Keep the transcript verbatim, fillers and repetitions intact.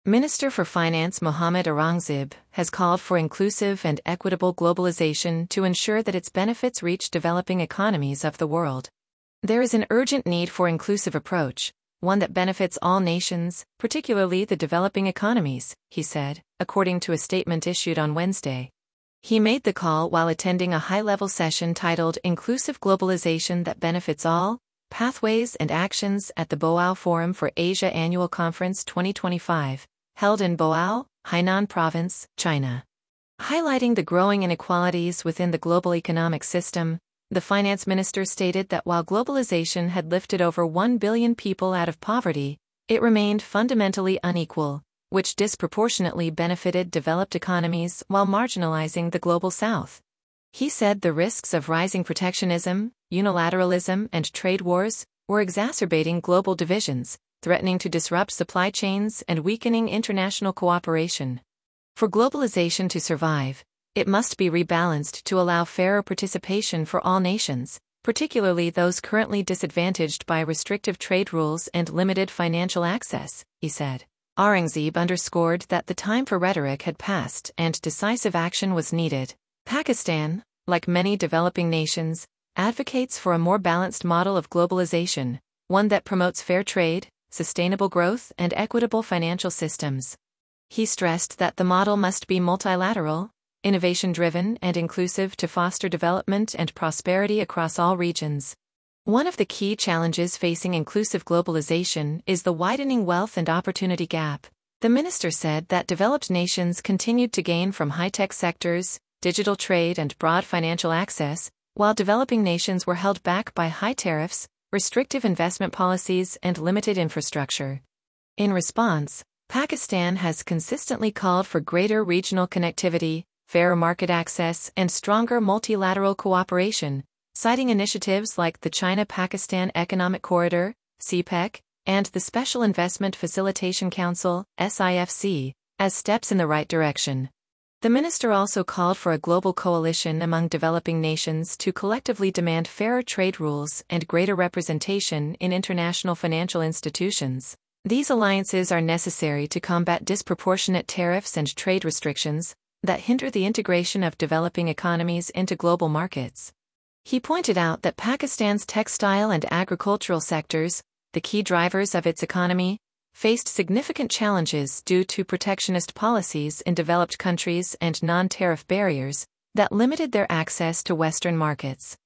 Minister for Finance Mohamed Aurangzeb has called for inclusive and equitable globalization to ensure that its benefits reach developing economies of the world. There is an urgent need for inclusive approach, one that benefits all nations, particularly the developing economies, he said, according to a statement issued on Wednesday. He made the call while attending a high-level session titled Inclusive Globalization That Benefits All: Pathways and Actions at the Boao Forum for Asia Annual Conference twenty twenty-five, held in Boao, Hainan Province, China. Highlighting the growing inequalities within the global economic system, the finance minister stated that while globalization had lifted over one billion people out of poverty, it remained fundamentally unequal, which disproportionately benefited developed economies while marginalizing the global south. He said the risks of rising protectionism, unilateralism, and trade wars were exacerbating global divisions, threatening to disrupt supply chains and weakening international cooperation. For globalization to survive, it must be rebalanced to allow fairer participation for all nations, particularly those currently disadvantaged by restrictive trade rules and limited financial access, he said. Aurangzeb underscored that the time for rhetoric had passed and decisive action was needed. Pakistan, like many developing nations, advocates for a more balanced model of globalization, one that promotes fair trade, sustainable growth, and equitable financial systems. He stressed that the model must be multilateral, innovation-driven, and inclusive to foster development and prosperity across all regions. One of the key challenges facing inclusive globalization is the widening wealth and opportunity gap. The minister said that developed nations continued to gain from high-tech sectors, digital trade, and broad financial access, while developing nations were held back by high tariffs, restrictive investment policies, and limited infrastructure. In response, Pakistan has consistently called for greater regional connectivity, fairer market access, and stronger multilateral cooperation, citing initiatives like the China-Pakistan Economic Corridor, C PEC, and the Special Investment Facilitation Council, S I F C, as steps in the right direction. The minister also called for a global coalition among developing nations to collectively demand fairer trade rules and greater representation in international financial institutions. These alliances are necessary to combat disproportionate tariffs and trade restrictions that hinder the integration of developing economies into global markets. He pointed out that Pakistan's textile and agricultural sectors, the key drivers of its economy, faced significant challenges due to protectionist policies in developed countries and non-tariff barriers that limited their access to Western markets.